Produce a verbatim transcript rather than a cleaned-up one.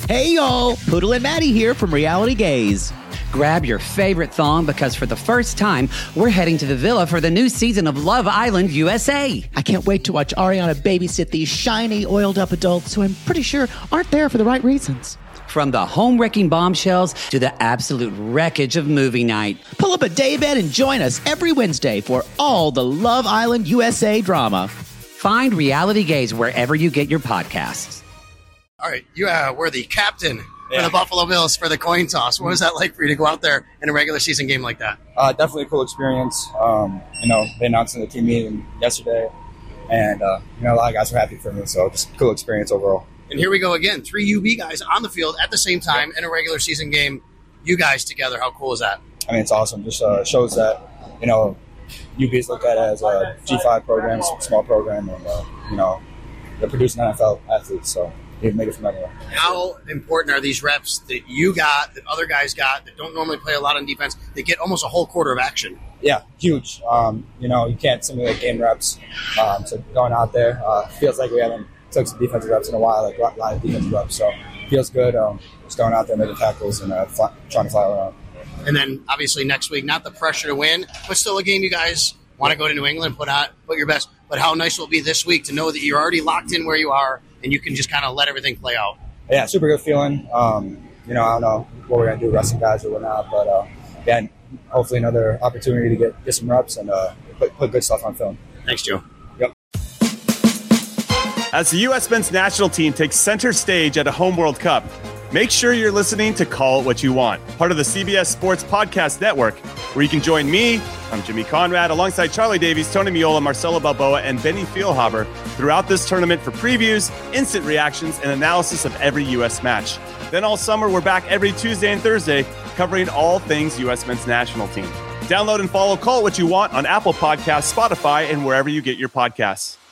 Hey, y'all. Poodle and Maddie here from Reality Gaze. Grab your favorite thong because for the first time, we're heading to the villa for the new season of Love Island U S A. I can't wait to watch Ariana babysit these shiny, oiled-up adults who I'm pretty sure aren't there for the right reasons. From the home-wrecking bombshells to the absolute wreckage of movie night. Pull up a daybed and join us every Wednesday for all the Love Island U S A drama. Find Reality Gaze wherever you get your podcasts. All right, you uh, were the captain Yeah. for the Buffalo Bills for the coin toss. What was that like for you to go out there in a regular season game like that? Uh, definitely a cool experience. Um, you know, they announced in the team meeting yesterday, and uh, you know, a lot of guys were happy for me. So just a cool experience overall. And here we go again. Three U B guys on the field at the same time in a regular season game. You guys together, how cool is that? I mean, it's awesome. Just uh, shows that, you know, U B is looked at as a G five program, small program, and uh, you know, they're producing N F L athletes. So you can make it from anywhere. How important are these reps that you got, that other guys got, that don't normally play a lot on defense, that get almost a whole quarter of action? Yeah, huge. Um, you know, you can't simulate game reps. Um, so going out there uh, feels like we haven't took some defensive reps in a while, like a lot of defensive reps. So it feels good. Um, just going out there, making tackles, and uh, fly, trying to fly around. And then obviously next week, not the pressure to win, but still a game you guys want to go to New England and put out, put your best. But how nice will it be this week to know that you're already locked in where you are and you can just kind of let everything play out? Yeah, super good feeling. Um, you know, I don't know what we're going to do, resting guys or whatnot, but uh, yeah, hopefully another opportunity to get, get some reps and uh, put, put good stuff on film. Thanks, Joe. Yep. As the U S men's national team takes center stage at a home World Cup, make sure you're listening to Call It What You Want, part of the C B S Sports Podcast Network, where you can join me, I'm Jimmy Conrad, alongside Charlie Davies, Tony Miola, Marcelo Balboa, and Benny Feilhaber throughout this tournament for previews, instant reactions, and analysis of every U S match. Then all summer, we're back every Tuesday and Thursday covering all things U S men's national team. Download and follow Call It What You Want on Apple Podcasts, Spotify, and wherever you get your podcasts.